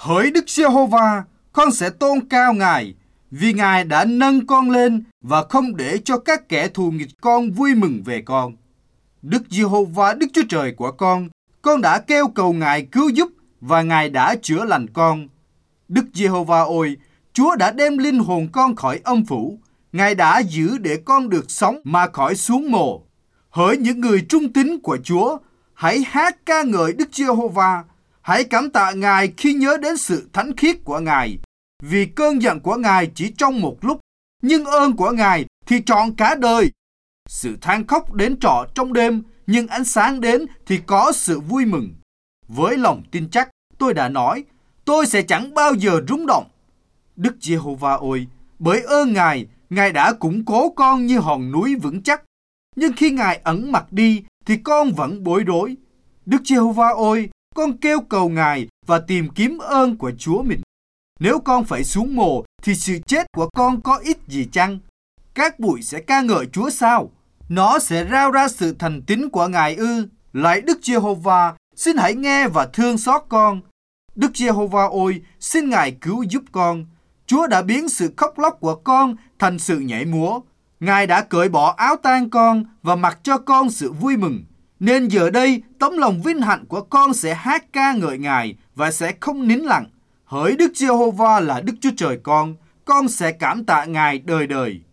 Hỡi Đức Giê-hô-va, con sẽ tôn cao Ngài, vì Ngài đã nâng con lên và không để cho các kẻ thù nghịch con vui mừng về con. Đức Giê-hô-va, Đức Chúa Trời của con đã kêu cầu Ngài cứu giúp và Ngài đã chữa lành con. Đức Giê-hô-va ơi, Chúa đã đem linh hồn con khỏi âm phủ. Ngài đã giữ để con được sống mà khỏi xuống mồ. Hỡi những người trung tín của Chúa, hãy hát ca ngợi Đức Giê-hô-va. Hãy cảm tạ Ngài khi nhớ đến sự thánh khiết của Ngài. Vì cơn giận của Ngài chỉ trong một lúc, nhưng ơn của Ngài thì trọn cả đời. Sự than khóc đến trọ trong đêm, nhưng ánh sáng đến thì có sự vui mừng. Với lòng tin chắc, tôi đã nói, tôi sẽ chẳng bao giờ rung động. Đức Giê-hô-va ơi, bởi ơn Ngài, Ngài đã củng cố con như hòn núi vững chắc. Nhưng khi Ngài ẩn mặt đi, thì con vẫn bối rối. Đức Giê-hô-va ơi, con kêu cầu Ngài và tìm kiếm ơn của Chúa mình. Nếu con phải xuống mồ, thì sự chết của con có ích gì chăng? Các bụi sẽ ca ngợi Chúa sao? Nó sẽ rao ra sự thành tín của Ngài ư? Lạy Đức Giê-hô-va, xin hãy nghe và thương xót con. Đức Giê-hô-va ơi, xin Ngài cứu giúp con. Chúa đã biến sự khóc lóc của con thành sự nhảy múa. Ngài đã cởi bỏ áo tang con và mặc cho con sự vui mừng. Nên giờ đây, tấm lòng vinh hạnh của con sẽ hát ca ngợi Ngài và sẽ không nín lặng. Hỡi Đức Giê-hô-va là Đức Chúa Trời con sẽ cảm tạ Ngài đời đời.